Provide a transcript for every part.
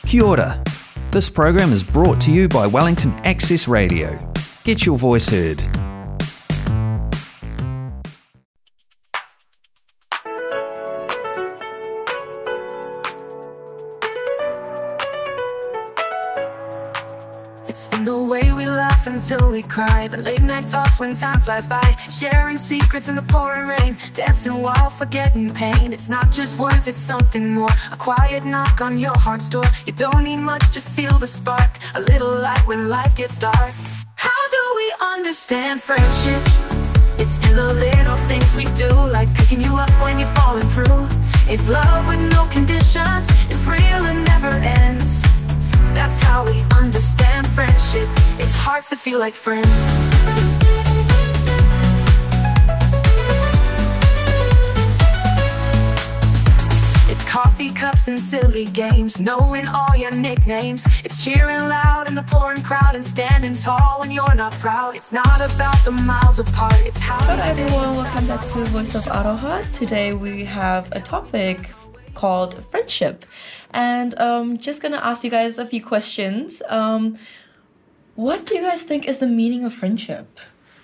Kia ora. This program is brought to you by Wellington Access Radio. Get your voice heard. It's in the way we laugh until we cry, the late night talks when time flies by, sharing secrets in the pouring rain, dancing while forgetting pain. It's not just words, it's something more, a quiet knock on your heart's door. You don't need much to feel the spark, a little light when life gets dark. How do we understand friendship? It's in the little things we do, like picking you up when you're falling through. It's love with no conditions, it's real and never ends. That's how we understand friendship. It's hearts that feel like friends. It's coffee cups and silly games, knowing all your nicknames. It's cheering loud in the pouring crowd and standing tall when you're not proud. It's not about the miles apart, it's how Hello everyone, welcome back to Voice of Aroha. Today we have a topic called friendship, and just gonna ask you guys a few questions. What do you guys think is the meaning of friendship?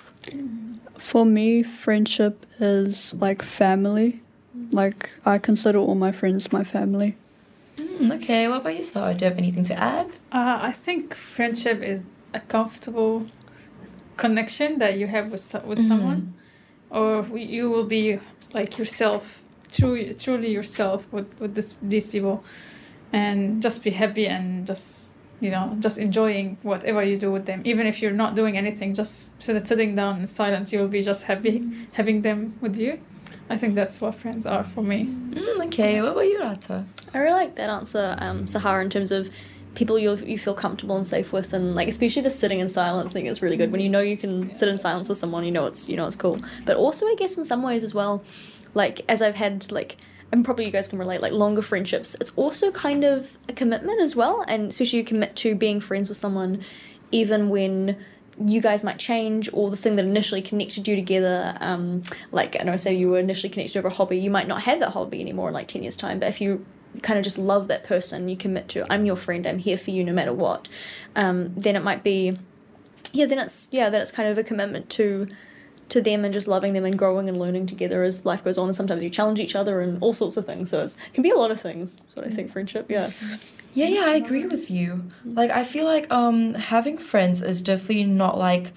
For me, friendship is like family. Like, I consider all my friends my family. Okay, what about you, Sarah? Do you have anything to add? I think friendship is a comfortable connection that you have with someone, or you will be like yourself, truly yourself with these people, and just be happy and just enjoying whatever you do with them. Even if you're not doing anything, just sitting down in silence, you'll be just happy having them with you. I think that's what friends are for me. Okay, what about you, Rata? I really like that answer, Sahara, in terms of people you feel comfortable and safe with, and like especially the sitting in silence thing is really good. When you know you can sit in silence with someone, you know it's cool. But also, I guess in some ways as well, like as I've had and probably you guys can relate, like longer friendships, it's also kind of a commitment as well, and especially you commit to being friends with someone even when you guys might change, or the thing that initially connected you together, like I know, say you were initially connected over a hobby, you might not have that hobby anymore in like 10 years time, but if you kind of just love that person, you commit to, I'm your friend, I'm here for you no matter what, then it might be, then it's kind of a commitment to them and just loving them and growing and learning together as life goes on, and sometimes you challenge each other and all sorts of things, so it can be a lot of things. That's what I think friendship, Yeah, I agree with you. Like, I feel like having friends is definitely not like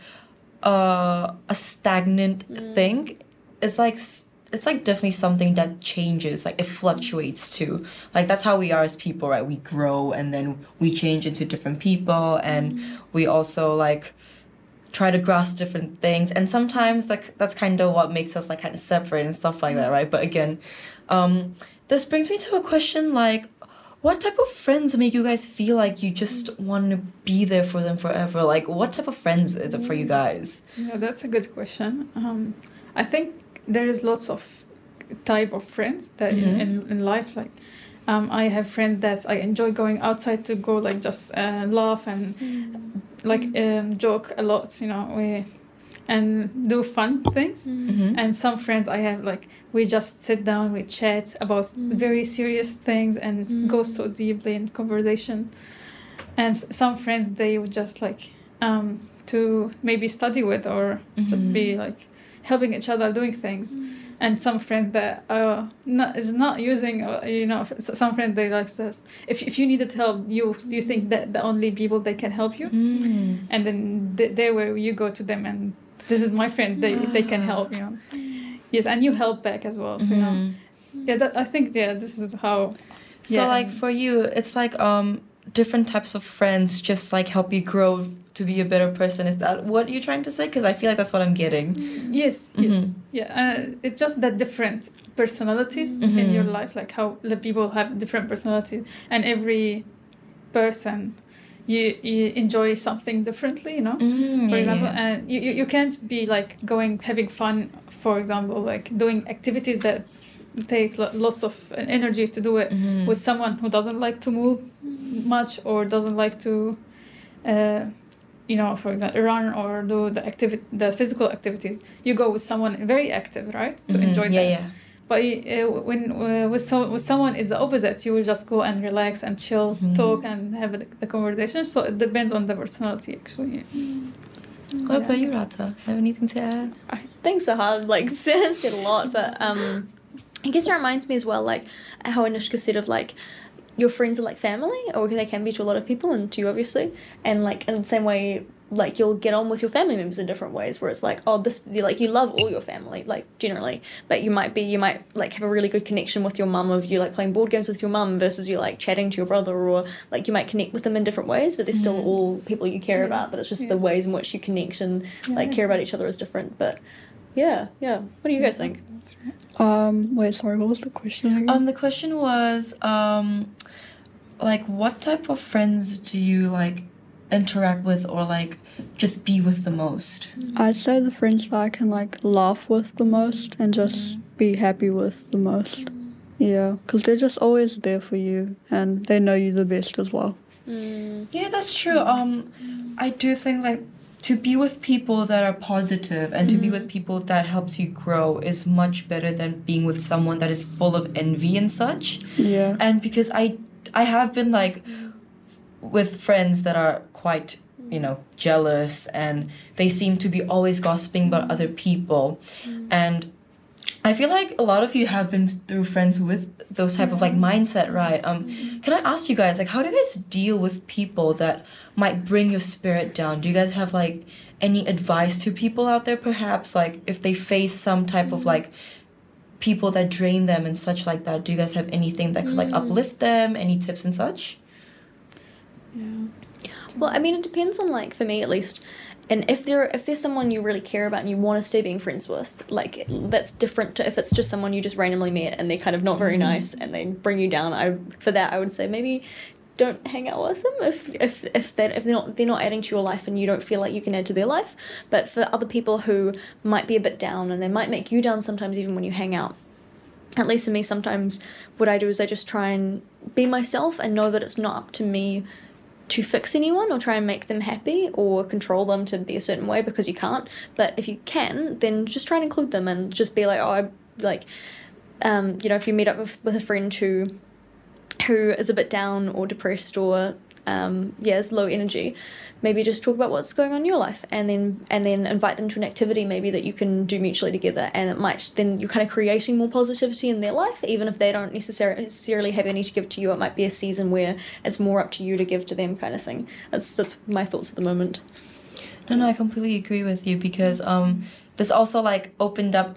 a stagnant thing. It's like definitely something that changes, like it fluctuates too. Like that's how we are as people, right? We grow and then we change into different people, and we also like try to grasp different things, and sometimes like that's kind of what makes us like kind of separate and stuff like that, right? But again, this brings me to a question like, what type of friends make you guys feel like you just want to be there for them forever? Like, what type of friends is it for you guys? Yeah, that's a good question. I think there is lots of type of friends that in life, like I have friends that I enjoy going outside to go like just laugh and joke a lot, and do fun things. And some friends I have, like we just sit down, we chat about very serious things and go so deeply in conversation. And some friends they would just like to maybe study with, or just be like helping each other doing things. And some friends that is not using, some friends they like this. If you needed help, you think that the only people that can help you, and then there where you go to them and this is my friend, they can help, Yes, and you help back as well. So I think this is how. So like for you, it's like different types of friends just like help you grow to be a better person. Is that what you're trying to say? Because I feel like that's what I'm getting. Yes. Yeah, it's just that different personalities in your life, like how the people have different personalities, and every person you enjoy something differently, for example, and you can't be like having fun, for example, like doing activities that take lots of energy to do it with someone who doesn't like to move much, or doesn't like to for example, run or do the physical activities. You go with someone very active, right, to enjoy that. But when with someone is the opposite, you will just go and relax and chill, talk and have the conversation. So it depends on the personality, actually. What about you, Rata? Have anything to add? I think so hard, like, said a lot, but I guess it reminds me as well, like, how Anushka said of, like, your friends are like family, or they can be to a lot of people, and to you, obviously, and, like, in the same way, like, you'll get on with your family members in different ways, where it's like, you love all your family, like, generally, but you might, like, have a really good connection with your mum, of you, like, playing board games with your mum, versus you, like, chatting to your brother, or, like, you might connect with them in different ways, but they're still all people you care about, but it's just the ways in which you connect and, like, care about each other is different, but, yeah. What do you guys think? Wait, sorry, what was the question again? The question was, like, what type of friends do you, like, interact with or, like, just be with the most? I'd say the friends that I can, like, laugh with the most and just be happy with the most. Yeah, because they're just always there for you and they know you the best as well. Yeah, that's true. I do think, like, to be with people that are positive and to be with people that helps you grow is much better than being with someone that is full of envy and such. Yeah. And because I have been, like, with friends that are quite, jealous, and they seem to be always gossiping about other people. And I feel like a lot of you have been through friends with those type of, like, mindset, right? Can I ask you guys, like, how do you guys deal with people that might bring your spirit down? Do you guys have, like, any advice to people out there, perhaps, like, if they face some type of, like, people that drain them and such like that? Do you guys have anything that could, like, uplift them? Any tips and such? Yeah. Well, I mean, it depends on, like, for me at least, and if there's someone you really care about and you want to stay being friends with, like, that's different to if it's just someone you just randomly met and they're kind of not very nice and they bring you down. For that I would say maybe don't hang out with them if they're not adding to your life and you don't feel like you can add to their life. But for other people who might be a bit down, and they might make you down sometimes even when you hang out, at least for me, sometimes what I do is I just try and be myself and know that it's not up to me to fix anyone or try and make them happy or control them to be a certain way, because you can't. But if you can, then just try and include them and just be like, if you meet up with a friend who is a bit down or depressed or is low energy, maybe just talk about what's going on in your life, and then invite them to an activity maybe that you can do mutually together, and it might then you're kind of creating more positivity in their life, even if they don't necessarily have any to give to you. It might be a season where it's more up to you to give to them, kind of thing. That's my thoughts at the moment. No, I completely agree with you, because this also, like, opened up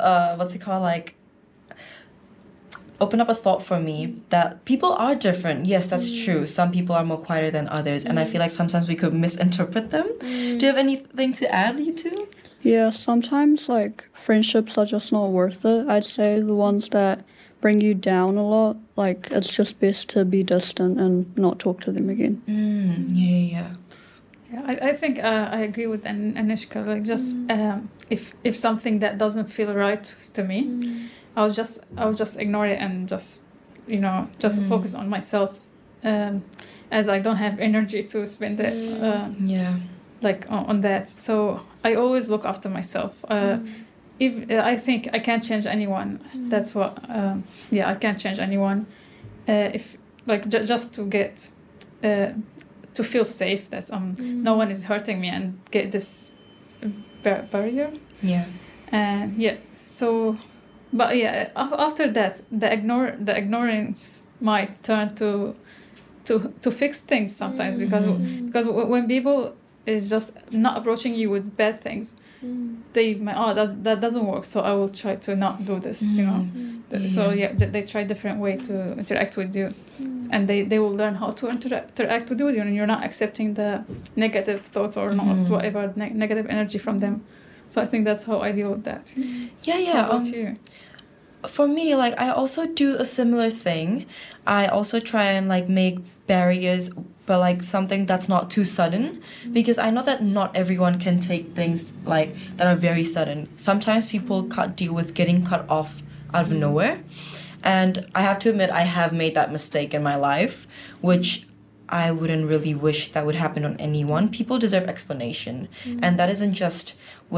open up a thought for me that people are different. Yes, that's true. Some people are more quieter than others, and I feel like sometimes we could misinterpret them. Do you have anything to add, you two? Yeah, sometimes, like, friendships are just not worth it. I'd say the ones that bring you down a lot, like, it's just best to be distant and not talk to them again. Yeah. Yeah, I think I agree with Anushka. Like, just if something that doesn't feel right to me, I'll just ignore it and just focus on myself, as I don't have energy to spend it like on that. So I always look after myself. If I think I can't change anyone, that's what. I can't change anyone. If, like, just to get to feel safe that no one is hurting me and get this barrier. Yeah. So. But yeah, after that, the ignorance might turn to fix things sometimes, because when people is just not approaching you with bad things, they might, that doesn't work, so I will try to not do this, So they try different way to interact with you, and they will learn how to interact with you, and you're not accepting the negative thoughts or not whatever negative energy from them. So I think that's how I deal with that. Yeah. How about you? For me, like, I also do a similar thing. I also try and, like, make barriers, but, like, something that's not too sudden, because I know that not everyone can take things, like, that are very sudden. Sometimes people can't deal with getting cut off out of nowhere, and I have to admit I have made that mistake in my life, which I wouldn't really wish that would happen on anyone. People deserve explanation, and that isn't just with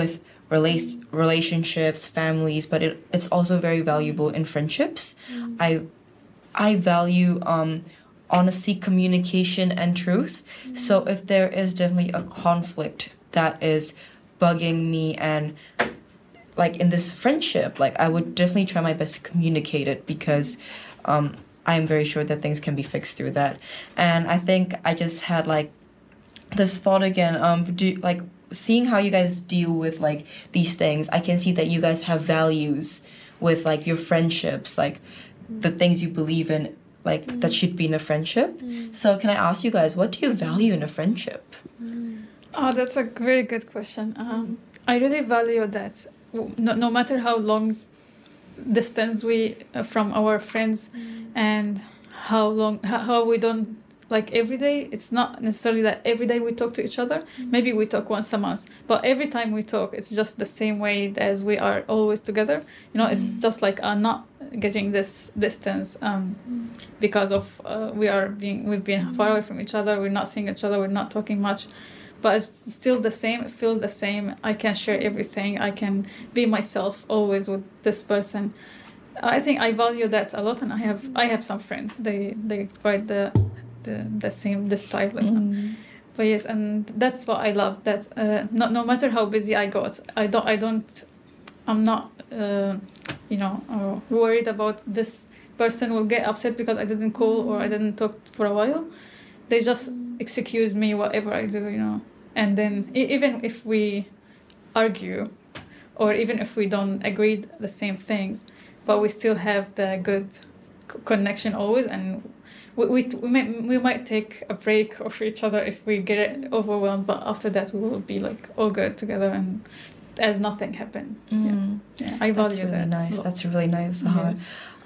relationships, families, but it's also very valuable in friendships. I value honesty, communication, and truth. So if there is definitely a conflict that is bugging me, and like in this friendship, like I would definitely try my best to communicate it, because I'm very sure that things can be fixed through that. And I think I just had like this thought again, seeing how you guys deal with like these things, I can see that you guys have values with like your friendships, like the things you believe in, like that should be in a friendship. So can I ask you guys, what do you value in a friendship? Oh, that's a very good question. I really value that no matter how long distance we from our friends, and how we don't, like every day, it's not necessarily that every day we talk to each other. Maybe we talk once a month, but every time we talk, it's just the same way as we are always together. It's just like not getting this distance because of we've been far away from each other. We're not seeing each other. We're not talking much, but it's still the same. It feels the same. I can share everything. I can be myself always with this person. I think I value that a lot, and I have some friends. They quite the same, this type like that. But yes, and that's what I love, that no matter how busy I got, I'm not worried about this person will get upset because I didn't call or I didn't talk for a while. They just excuse me whatever I do, and then even if we argue, or even if we don't agree the same things, but we still have the good connection always. And we might take a break of each other if we get overwhelmed, but after that we will be like all good together and as nothing happened. Yeah, I value that. That's really nice. That's really nice. Yes.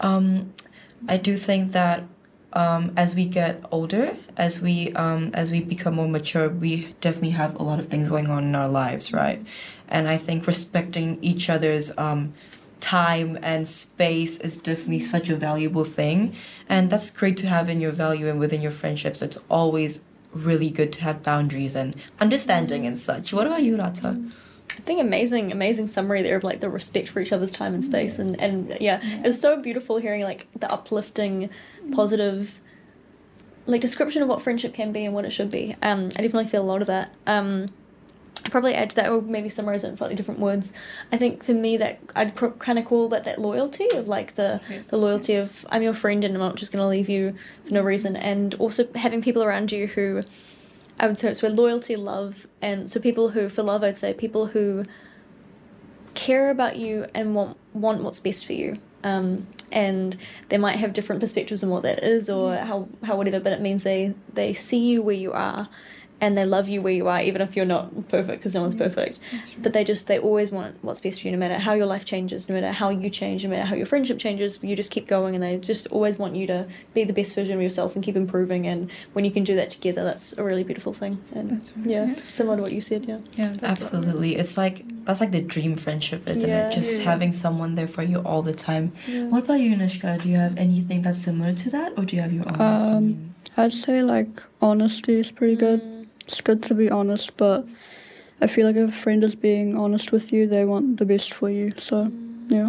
I do think that as we get older, as we become more mature, we definitely have a lot of things going on in our lives, right? And I think respecting each other's time and space is definitely such a valuable thing, and that's great to have in your value and within your friendships. It's always really good to have boundaries and understanding and such. What about you, Rata? I think amazing summary there of like the respect for each other's time and space, and yeah, it's so beautiful hearing like the uplifting, positive, like description of what friendship can be and what it should be. I definitely feel a lot of that. I'd probably add to that, or maybe summarize it in slightly different words. I think for me that I'd kind of call that loyalty of like the loyalty of I'm your friend and I'm not just going to leave you for no reason, and also having people around you who I would say it's where loyalty, love, and so people who, for love I'd say people who care about you and want what's best for you. And they might have different perspectives on what that is or how whatever, but it means they see you where you are and they love you where you are, even if you're not perfect, because no one's perfect. But they always want what's best for you, no matter how your life changes, no matter how you change, no matter how your friendship changes, you just keep going, and they just always want you to be the best version of yourself and keep improving. And when you can do that together, that's a really beautiful thing. And that's right. Similar to what you said. Absolutely. It's like that's like the dream friendship, isn't it? Just having someone there for you all the time. What about you, Nishka? Do you have anything that's similar to that, or do you have your own opinion? I'd say like honesty is pretty good. It's good to be honest, but I feel like if a friend is being honest with you, they want the best for you. So, yeah.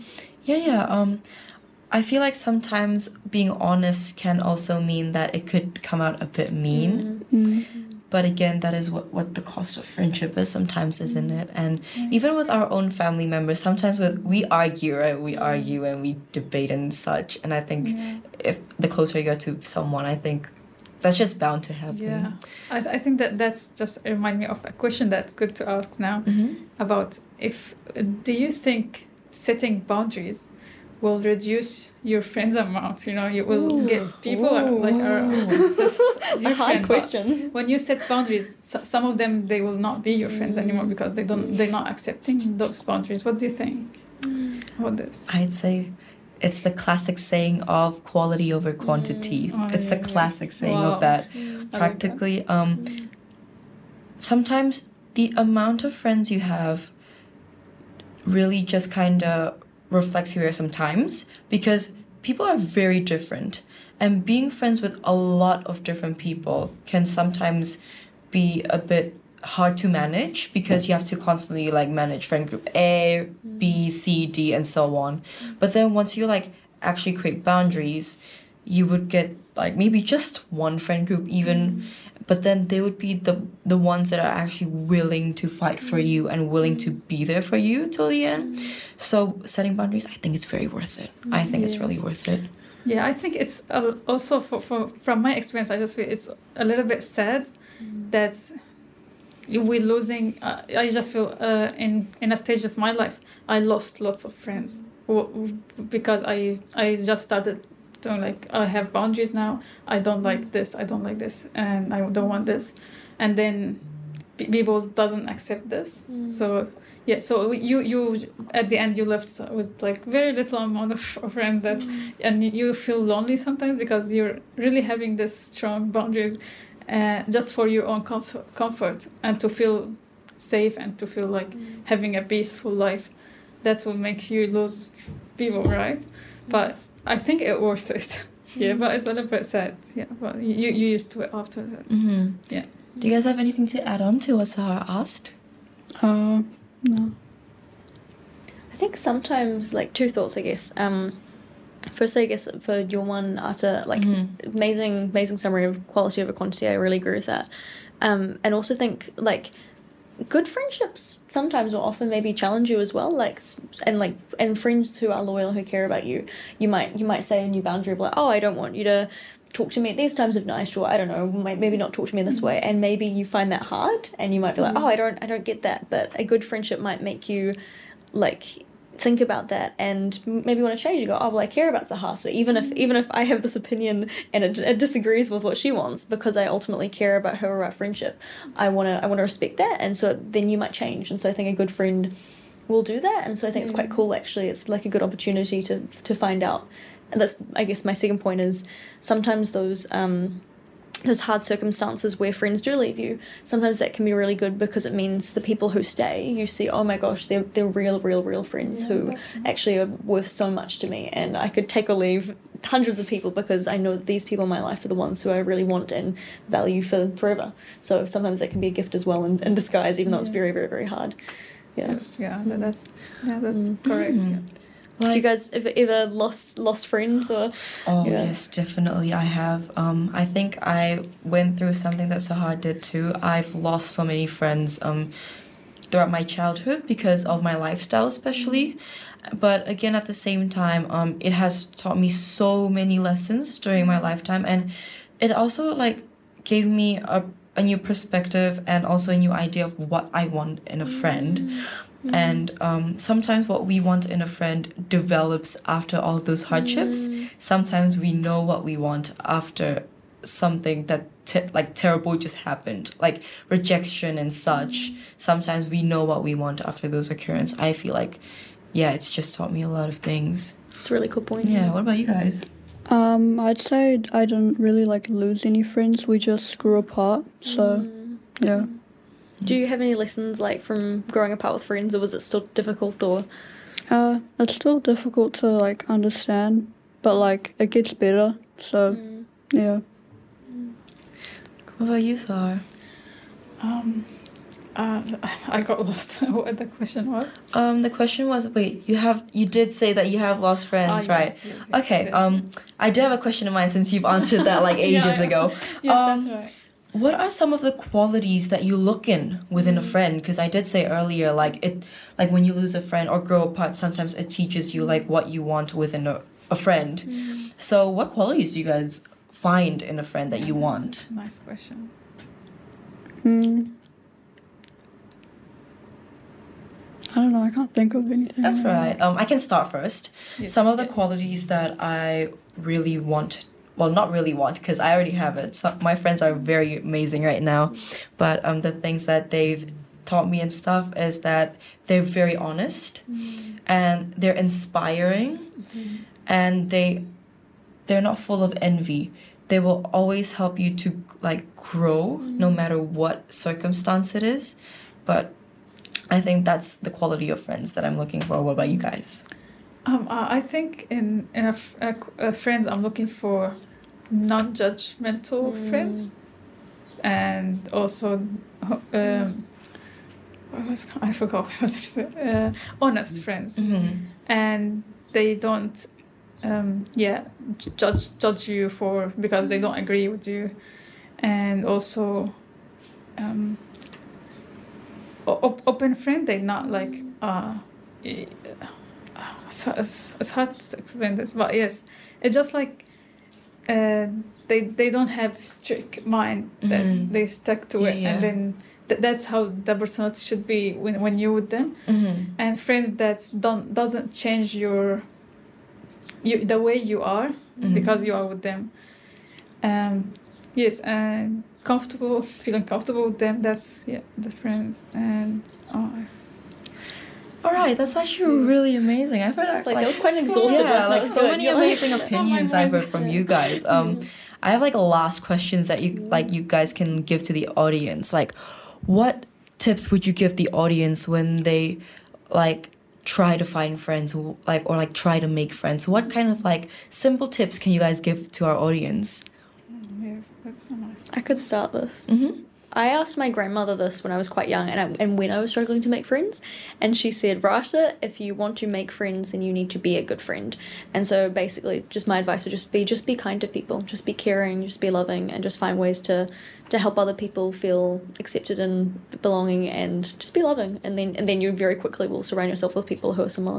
I feel like sometimes being honest can also mean that it could come out a bit mean. But again, that is what the cost of friendship is sometimes, isn't it? And even with our own family members, sometimes we argue, right? We argue and we debate and such. And I think if the closer you get to someone, I think that's just bound to happen. Yeah, I think that's just remind me of a question that's good to ask now about do you think setting boundaries will reduce your friends' amount? You will get people are just hard questions. When you set boundaries, some of them they will not be your friends anymore because they're not accepting those boundaries. What do you think about this? I'd say it's the classic saying of quality over quantity. It's the classic saying of that. Practically, sometimes the amount of friends you have really just kind of reflects who you are sometimes, because people are very different. And being friends with a lot of different people can sometimes be a bit hard to manage because you have to constantly like manage friend group A, B, C, D, and so on. But then once you like actually create boundaries, you would get like maybe just one friend group even, but then they would be the ones that are actually willing to fight for you and willing to be there for you till the end. So setting boundaries, I think it's very worth it. I think it's really worth it. Yeah, I think it's also from my experience, I just feel it's a little bit sad that we're losing. I just feel in a stage of my life, I lost lots of friends because I just started doing like, I have boundaries now. I don't like this. I don't like this, and I don't want this, and then people doesn't accept this. So. Yeah, so you at the end you left with like very little amount of friends that, and you feel lonely sometimes because you're really having this strong boundaries, just for your own comfort and to feel safe and to feel like having a peaceful life. That's what makes you lose people, right? But I think it worth it. Yeah, but it's a little bit sad. Yeah, but you used to it after that. Yeah. Do you guys have anything to add on to what Sahar asked? No. I think sometimes, like, two thoughts, I guess. Firstly, I guess for your one, Ata, like, amazing summary of quality over quantity. I really agree with that. And also think, like, good friendships sometimes or often maybe challenge you as well. Like, and friends who are loyal, who care about you, you might say a new boundary of like, oh, I don't want you to talk to me at these times of night, or I don't know, maybe not talk to me this way, and maybe you find that hard and you might be like, oh, I don't get that. But a good friendship might make you like think about that and maybe want to change. You go, oh well, I care about Sahar, so even if I have this opinion and it disagrees with what she wants, because I ultimately care about her or our friendship, I want to respect that, and so then you might change. And so I think a good friend will do that, and so I think it's quite cool actually. It's like a good opportunity to find out. And that's, I guess, my second point is sometimes those hard circumstances where friends do leave you, sometimes that can be really good because it means the people who stay, you see, oh my gosh, they're real friends who actually are worth so much to me, and I could take or leave hundreds of people because I know that these people in my life are the ones who I really want and value for forever. So sometimes that can be a gift as well in disguise, even though it's very, very, very hard. Yeah. Yes, that's correct. Yeah. Like, have you guys ever lost friends or? Oh yes, definitely I have. I think I went through something that Sahar did too. I've lost so many friends throughout my childhood because of my lifestyle especially. But again, at the same time, it has taught me so many lessons during my lifetime, and it also like gave me a new perspective and also a new idea of what I want in a friend. And sometimes what we want in a friend develops after all those hardships. Sometimes we know what we want after something that terrible just happened, like rejection and such. Sometimes we know what we want after those occurrences. I feel like, yeah, it's just taught me a lot of things. It's a really cool point. Yeah, what about you guys? I'd say I didn't really like lose any friends. We just grew apart. So, yeah. Do you have any lessons like from growing apart with friends, or was it still difficult? Or it's still difficult to like understand, but like it gets better. So yeah. What about you, Sahar? I got lost. What the question was? The question was, wait, you did say that you have lost friends, right? Yes, okay. I do have a question in mind since you've answered that like ages ago. Yes, that's right. What are some of the qualities that you look in within a friend? Because I did say earlier, like when you lose a friend or grow apart, sometimes it teaches you like what you want within a friend. So what qualities do you guys find in a friend that you want? Nice question. I don't know, I can't think of anything. That's right. I can start first. Yes. Some of the qualities that I really want, well, not really want, because I already have it. My friends are very amazing right now. But the things that they've taught me and stuff is that they're very honest and they're inspiring and they're not full of envy. They will always help you to like grow no matter what circumstance it is. But I think that's the quality of friends that I'm looking for. What about you guys? I think in friends, I'm looking for non-judgmental friends, and also I forgot what was it? Honest friends, and they don't judge you because they don't agree with you, and also open friend, they're not like it's hard to explain this, but yes, it's just like they don't have strict mind that they stuck to it, and then that's how the personality should be when you're with them. And friends that doesn't change you the way you are because you are with them. Yes, and feeling comfortable with them, that's the friends. And all right, that's actually really amazing. I feel like that was quite an exhaustive one. Yeah, like so many amazing opinions I've heard from you guys. I have like last questions that you guys can give to the audience. Like, what tips would you give the audience when they like try to find friends, or try to make friends? What kind of like simple tips can you guys give to our audience? Yes, that's so nice. I could start this. I asked my grandmother this when I was quite young and when I was struggling to make friends, and she said, Rata, if you want to make friends, then you need to be a good friend. And so basically just my advice would just be kind to people, just be caring, just be loving, and just find ways to help other people feel accepted and belonging, and just be loving, and then you very quickly will surround yourself with people who are similar.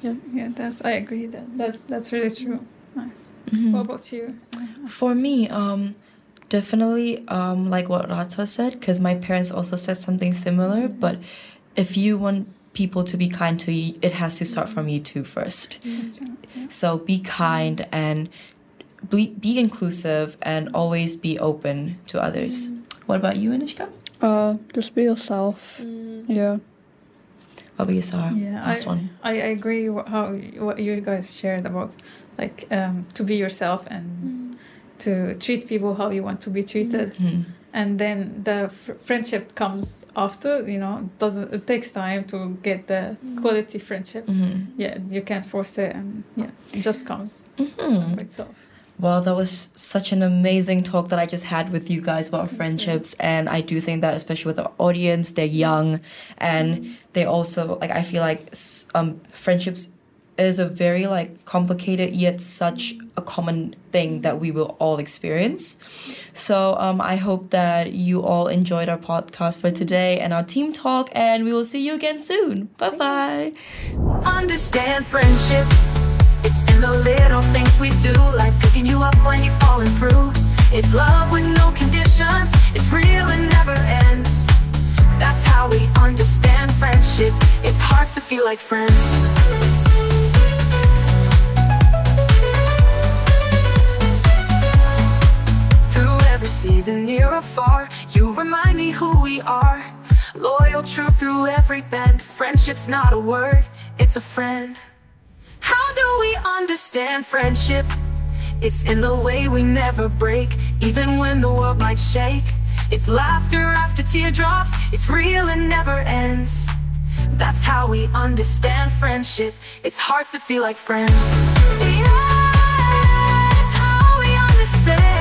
I agree that's really true. Nice. What about you? For me, definitely like what Rata said, because my parents also said something similar, but if you want people to be kind to you, it has to start from you too first. So be kind and be inclusive and always be open to others. What about you, Anishka? Just be yourself. Yeah. What about you, Sarah? Last one. I agree what you guys shared about like to be yourself and to treat people how you want to be treated. And then the friendship comes after, it takes time to get the quality friendship. You can't force it, and it just comes by itself. Well, that was such an amazing talk that I just had with you guys about friendships, and I do think that especially with the audience, they're young, and they also, like, I feel like friendships is a very, like, complicated yet such a common thing that we will all experience. So I hope that you all enjoyed our podcast for today and our team talk, and we will see you again soon. Bye-bye. Understand friendship. It's in the little things we do, like picking you up when you're falling through. It's love with no conditions. It's real and never ends. That's how we understand friendship. It's hard to feel like friends. Season near or far, you remind me who we are. Loyal, true through every bend. Friendship's not a word, it's a friend. How do we understand friendship? It's in the way we never break, even when the world might shake. It's laughter after teardrops, it's real and never ends. That's how we understand friendship. It's hard to feel like friends. It's how we understand.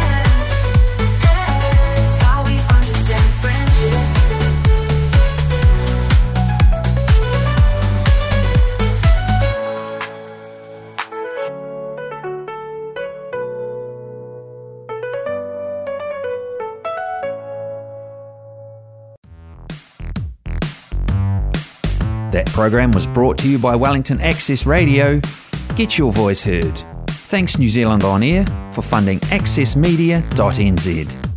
That program was brought to you by Wellington Access Radio. Get your voice heard. Thanks New Zealand On Air for funding accessmedia.nz.